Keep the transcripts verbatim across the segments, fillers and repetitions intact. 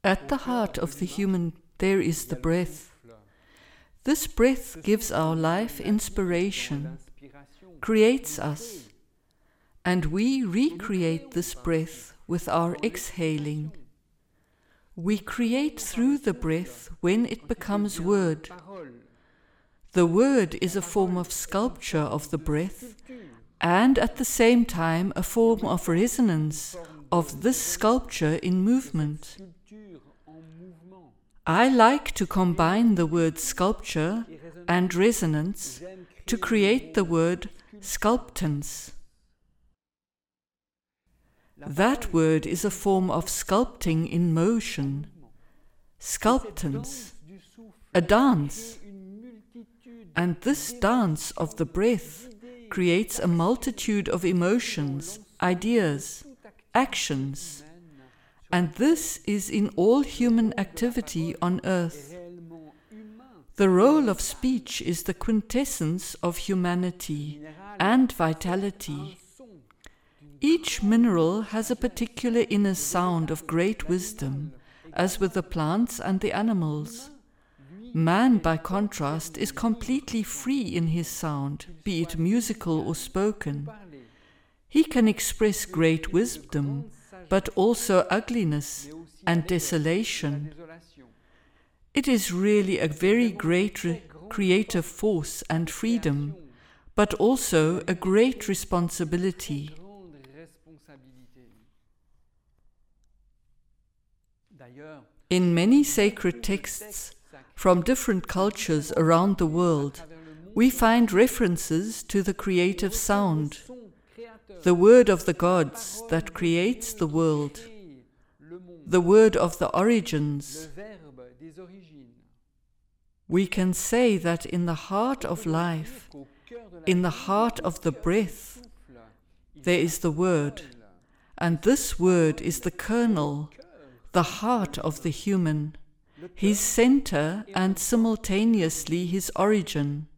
At the heart of the human there is the breath. This breath gives our life inspiration, creates us, and we recreate this breath with our exhaling. We create through the breath when it becomes word. The word is a form of sculpture of the breath, and at the same time a form of resonance of this sculpture in movement. I like to combine the word sculpture and resonance to create the word sculptance. That word is a form of sculpting in motion, sculptance, a dance. And this dance of the breath creates a multitude of emotions, ideas, actions. And this is in all human activity on earth. The role of speech is the quintessence of humanity and vitality. Each mineral has a particular inner sound of great wisdom, as with the plants and the animals. Man, by contrast, is completely free in his sound, be it musical or spoken. He can express great wisdom, but also ugliness and desolation. It is really a very great re- creative force and freedom, but also a great responsibility. In many sacred texts from different cultures around the world, we find references to the creative sound, the word of the gods that creates the world, the word of the origins. We can say that in the heart of life, in the heart of the breath, there is the word, and this word is the kernel, the heart of the human, his center and simultaneously his origin.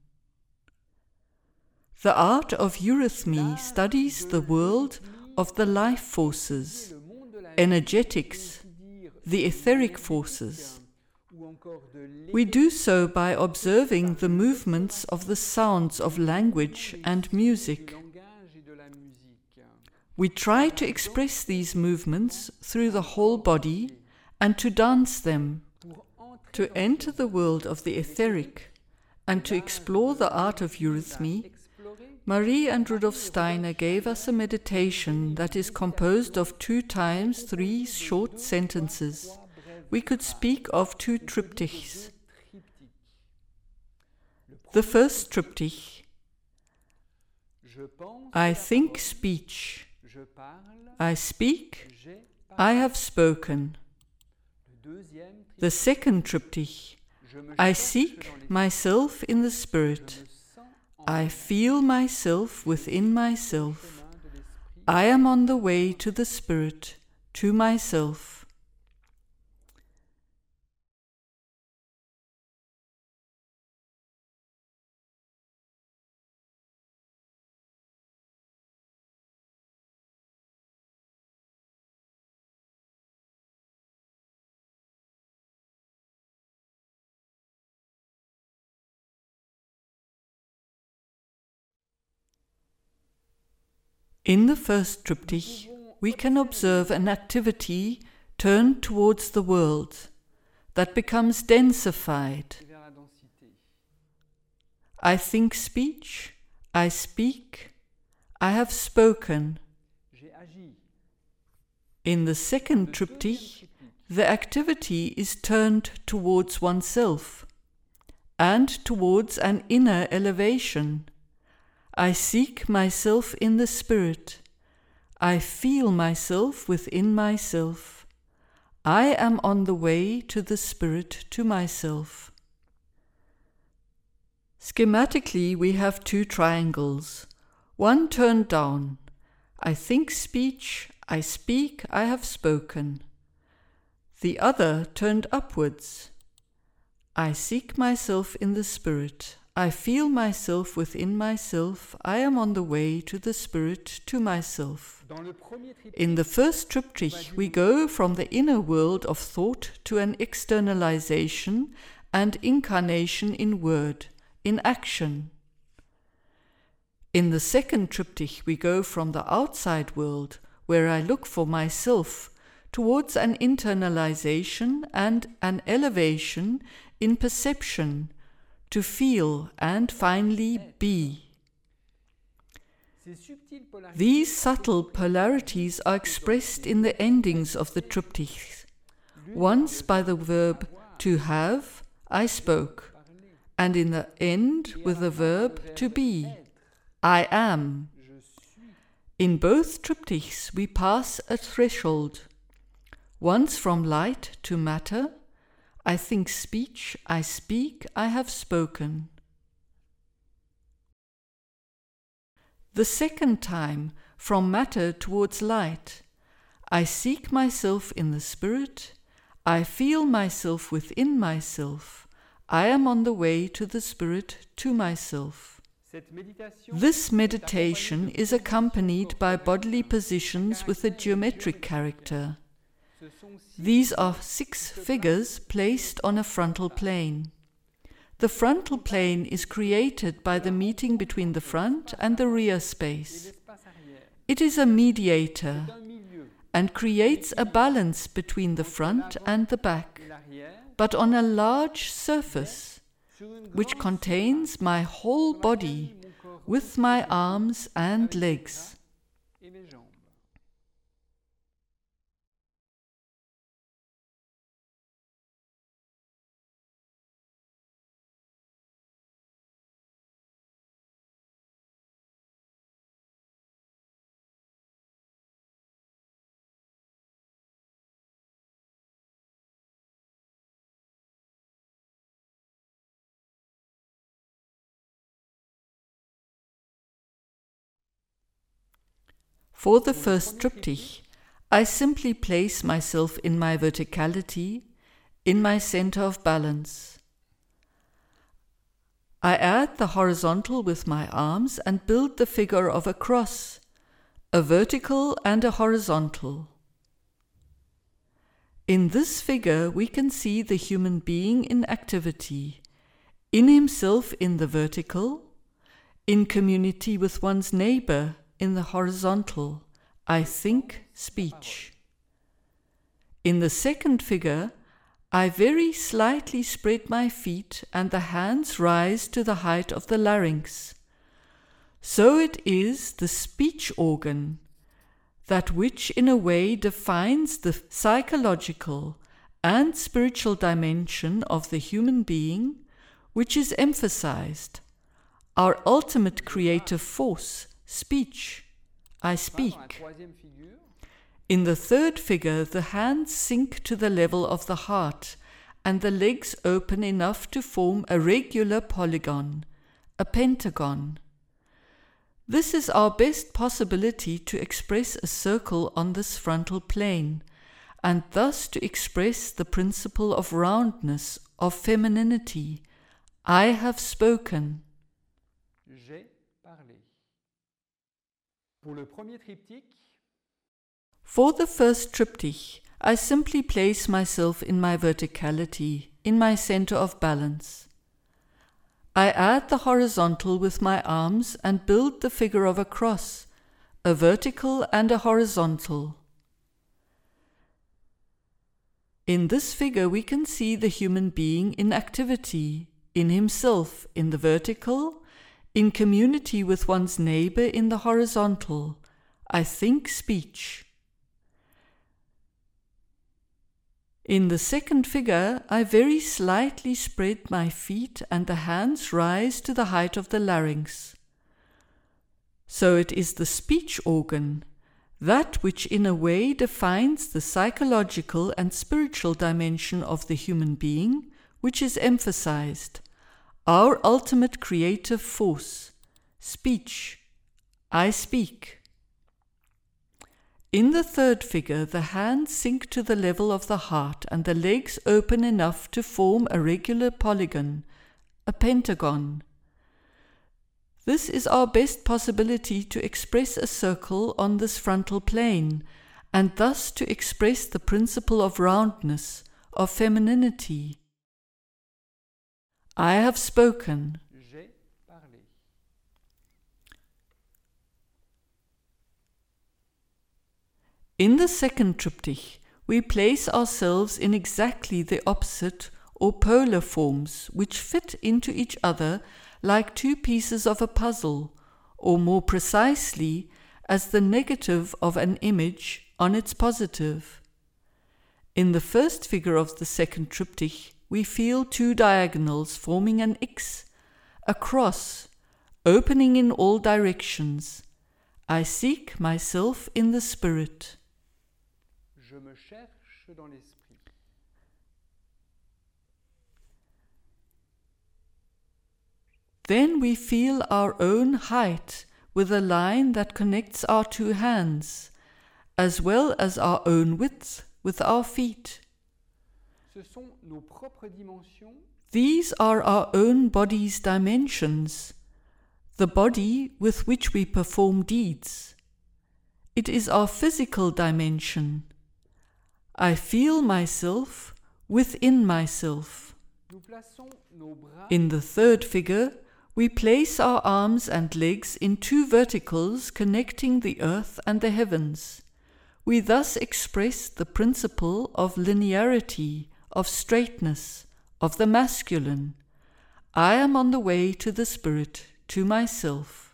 The art of eurythmy studies the world of the life forces, energetics, the etheric forces. We do so by observing the movements of the sounds of language and music. We try to express these movements through the whole body and to dance them, to enter the world of the etheric and to explore the art of eurythmy. Marie and Rudolf Steiner gave us a meditation that is composed of two times three short sentences. We could speak of two triptychs. The first triptych: I think speech, I speak, I have spoken. The second triptych: I seek myself in the spirit, I feel myself within myself, I am on the way to the spirit, to myself. In the first triptych, we can observe an activity turned towards the world that becomes densified. I think speech, I speak, I have spoken. In the second triptych, the activity is turned towards oneself and towards an inner elevation. I seek myself in the spirit. I feel myself within myself. I am on the way to the spirit, to myself. Schematically, we have two triangles, one turned down. I think speech, I speak, I have spoken. The other turned upwards. I seek myself in the spirit. I feel myself within myself, I am on the way to the Spirit, to myself. In the first triptych, we go from the inner world of thought to an externalization and incarnation in word, in action. In the second triptych, we go from the outside world, where I look for myself, towards an internalization and an elevation in perception, to feel and finally be. These subtle polarities are expressed in the endings of the triptychs, once by the verb to have, I spoke, and in the end with the verb to be, I am. In both triptychs we pass a threshold, once from light to matter, I think speech, I speak, I have spoken. The second time, from matter towards light, I seek myself in the Spirit, I feel myself within myself, I am on the way to the Spirit, to myself. This meditation is accompanied by bodily positions with a geometric character. These are six figures placed on a frontal plane. The frontal plane is created by the meeting between the front and the rear space. It is a mediator and creates a balance between the front and the back, but on a large surface, which contains my whole body with my arms and legs. For the first triptych, I simply place myself in my verticality, in my center of balance. I add the horizontal with my arms and build the figure of a cross, a vertical and a horizontal. In this figure we can see the human being in activity, in himself in the vertical, in community with one's neighbor in the horizontal, I think speech. In the second figure, I very slightly spread my feet and the hands rise to the height of the larynx. So it is the speech organ, that which in a way defines the psychological and spiritual dimension of the human being, which is emphasized, our ultimate creative force, speech, I speak. In the third figure, the hands sink to the level of the heart and the legs open enough to form a regular polygon, a pentagon. This is our best possibility to express a circle on this frontal plane, and thus to express the principle of roundness, of femininity. I have spoken. J'ai parlé. Pour le premier triptyque, For the first triptych, I simply place myself in my verticality, in my center of balance. I add the horizontal with my arms and build the figure of a cross, a vertical and a horizontal. In this figure we can see the human being in activity, in himself in the vertical, in community with one's neighbor in the horizontal, I think speech. In the second figure, I very slightly spread my feet and the hands rise to the height of the larynx. So it is the speech organ, that which in a way defines the psychological and spiritual dimension of the human being, which is emphasized, our ultimate creative force, speech, I speak. In the third figure, the hands sink to the level of the heart and the legs open enough to form a regular polygon, a pentagon. This is our best possibility to express a circle on this frontal plane, and thus to express the principle of roundness, of femininity. I have spoken. J'ai parlé. In the second triptych, we place ourselves in exactly the opposite or polar forms which fit into each other like two pieces of a puzzle, or more precisely, as the negative of an image on its positive. In the first figure of the second triptych, we feel two diagonals forming an X, a cross, opening in all directions. I seek myself in the spirit. Je me cherche dans l'esprit. Then we feel our own height with a line that connects our two hands, as well as our own width with our feet. Ce sont nos propres dimensions. These are our own body's dimensions, the body with which we perform deeds. It is our physical dimension. I feel myself within myself. Nous plaçons nos bras In the third figure, we place our arms and legs in two verticals connecting the earth and the heavens. We thus express the principle of linearity, of straightness, of the masculine. I am on the way to the spirit, to myself.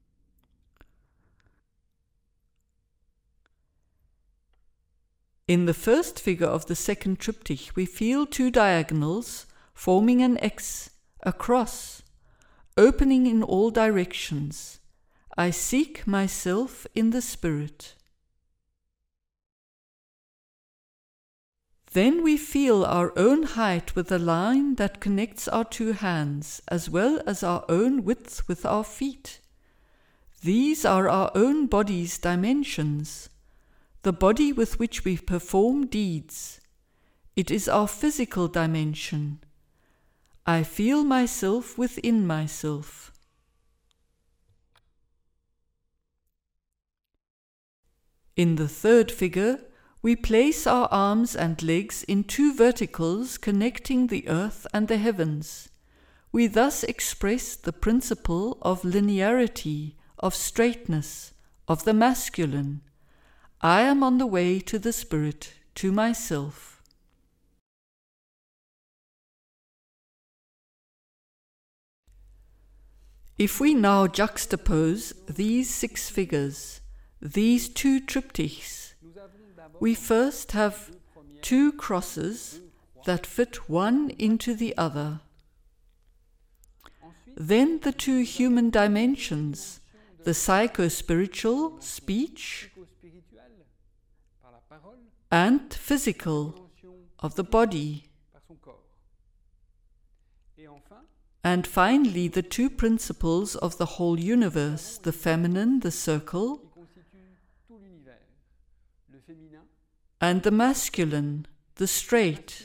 In the first figure of the second triptych, we feel two diagonals forming an X, a cross, opening in all directions. I seek myself in the spirit. Then we feel our own height with a line that connects our two hands, as well as our own width with our feet. These are our own body's dimensions, the body with which we perform deeds. It is our physical dimension. I feel myself within myself. In the third figure, we place our arms and legs in two verticals connecting the earth and the heavens. We thus express the principle of linearity, of straightness, of the masculine. I am on the way to the spirit, to myself. If we now juxtapose these six figures, these two triptychs, we first have two crosses that fit one into the other. Then the two human dimensions, the psycho-spiritual, speech, and physical, of the body. And finally, the two principles of the whole universe, the feminine, the circle, and the masculine, the straight.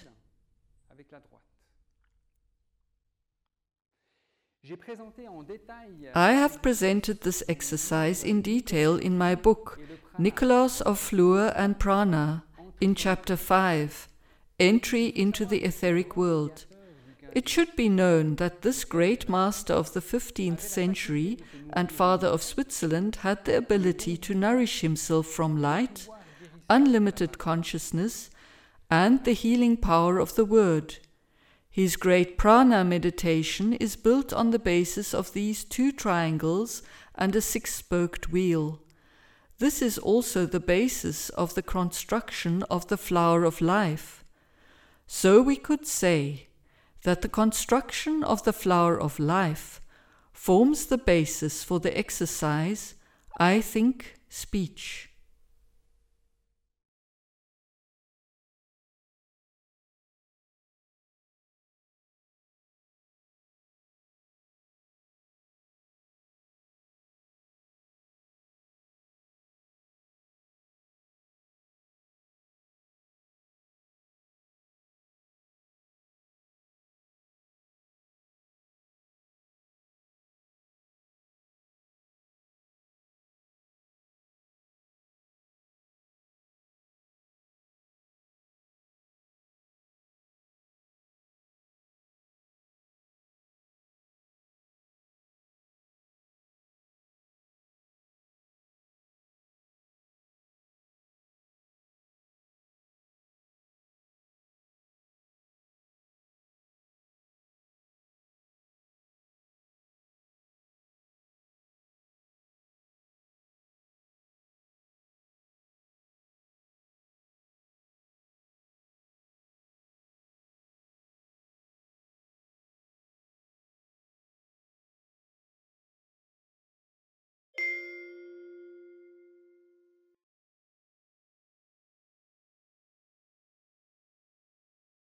I have presented this exercise in detail in my book, Nikolaos of Fleur and Prana, in chapter five, Entry into the Etheric World. It should be known that this great master of the fifteenth century and father of Switzerland had the ability to nourish himself from light, unlimited consciousness, and the healing power of the word. His great prana meditation is built on the basis of these two triangles and a six-spoked wheel. This is also the basis of the construction of the flower of life. So we could say that the construction of the flower of life forms the basis for the exercise I think speech.